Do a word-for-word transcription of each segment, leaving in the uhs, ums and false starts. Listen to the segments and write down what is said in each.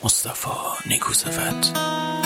مصطفی نیکوصفت.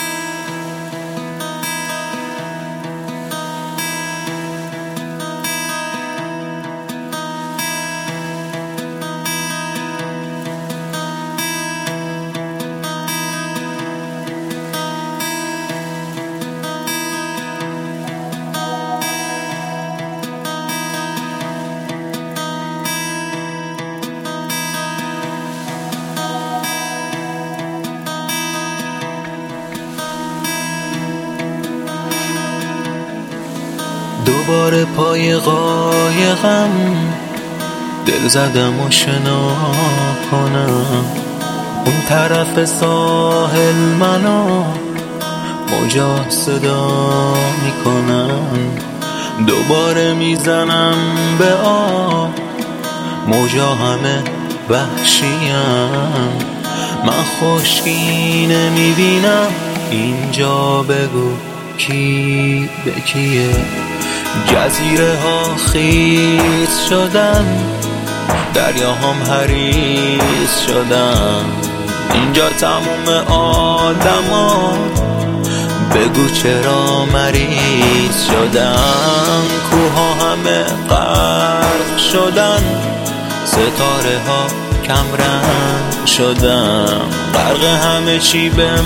دوباره پای قایقم دل زدم و شنا کنم، اون طرف ساحل منو موجا صدا میکنن، دوباره میزنم به آب، موجا همه وحشیم، من خشکی نمیبینم اینجا، بگو کی به کیه؟ جزیره ها خیس شدن، دریاهام حریص شدن، اینجا تموم آدما بگو چرا مریض شدن، کوها همه غرق شدن، ستاره ها کمرنگ شدن، غرق همه چی بهم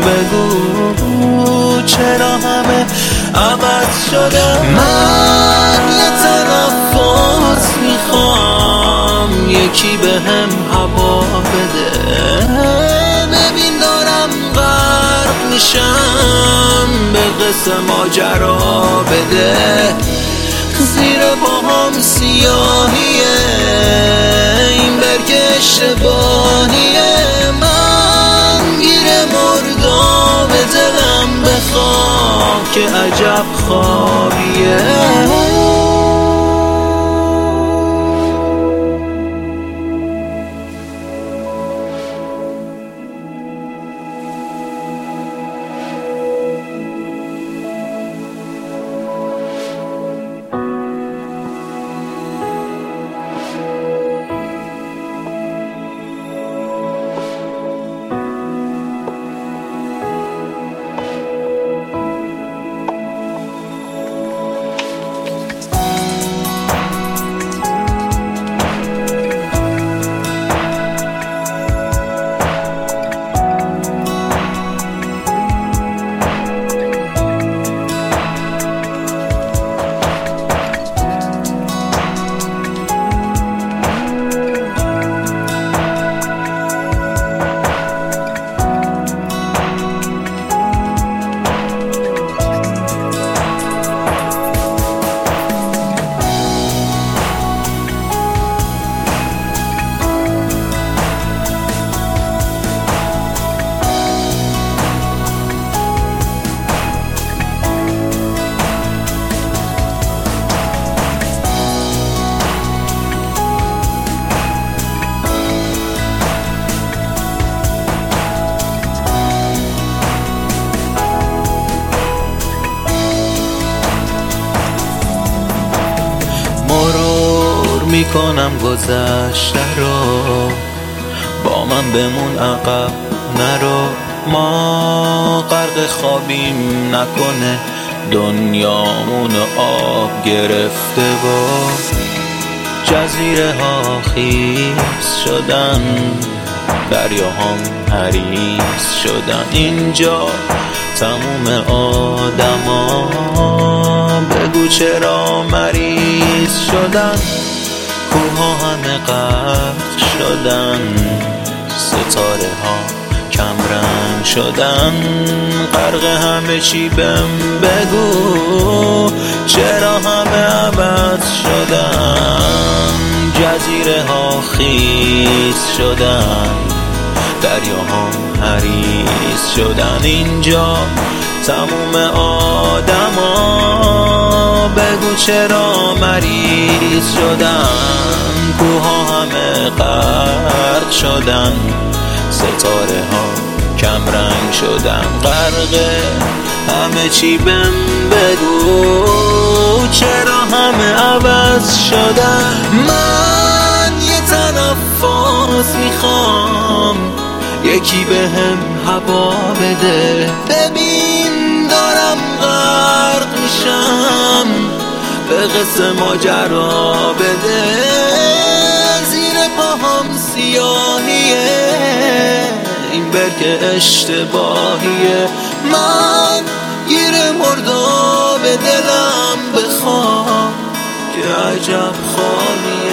بگو چرا همه عوض شدن. من یه تنفس میخوام، یکی بهم هوا بده، ببین دارم غرق میشم، به قصه ماجرا بده، زیر پاهام سیاهیه، این برگ اشتباهیه، من گیر مردم دلم بخواب که عجب خوابیه. مرور میکنم گذشته رو، با من بمون عقب نرو، ما غرق خوابیم نکنه دنیامون آب گرفته و جزیره ها خیس شدن، دریاهام حریص شدن، اینجا تموم آدما بگو چرا مریض شدن، کوها همه غرق شدن، ستاره ها کمرنگ شدن، غرق همه چی بهم بگو چرا همه عوض شدن، جزیره ها خیس شدن، دریاهام حریص شدن، اینجا تموم آدما بگو چرا مریض شدن، کوها همه غرق شدن، ستاره ها کمرنگ شدن، غرق همه چی بهم بگو چرا همه عوض شدن. من یه تنفس میخوام، یکی به هم هوا بده. ببین دارم غرق میشم، به قصه ماجرا بده. زیر پاهم سیاهیه، این برک اشتباهیه. من گیر مرداب دلم بخوام که عجب خالیه.